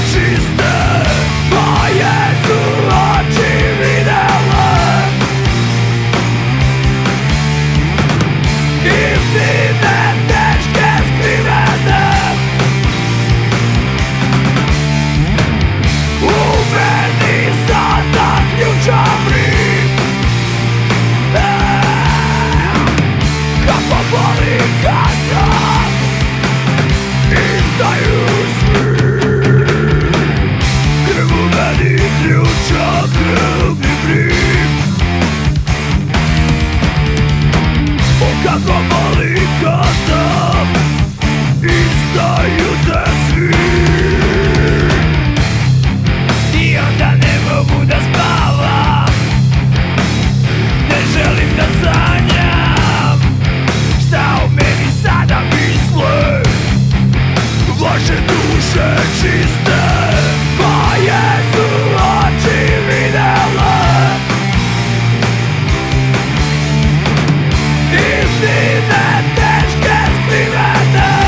čiste, moje su oči videle istine teške skrivene. U meni sada ključa vrim, kako boli kada izdaju svi. Krv u meni ključa krvni vrim, kako boli kada izdaju te svi. I onda ne mogu da spavam, ne želim da sanjam šta o meni sada misle. Vaše duše čiste, moje su oči videle istine teške skrivene.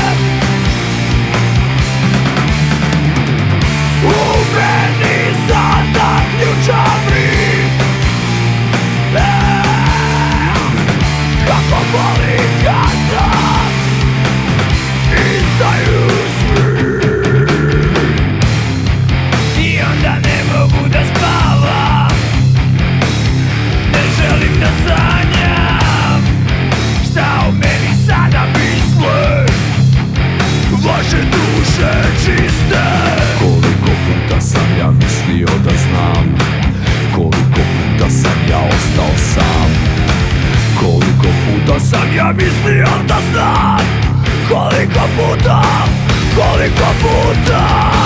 U meni sada ključa vrim, kako boli kada izdaju svi. I onda ne mogu da spavam, ne želim da sanjam šta o meni sada misle. Vaše duše čiste. Koliko puta sam ja mislio da znam, koliko puta sam ja ostao sam. Koliko puta sam ja mislio da znam, koliko puta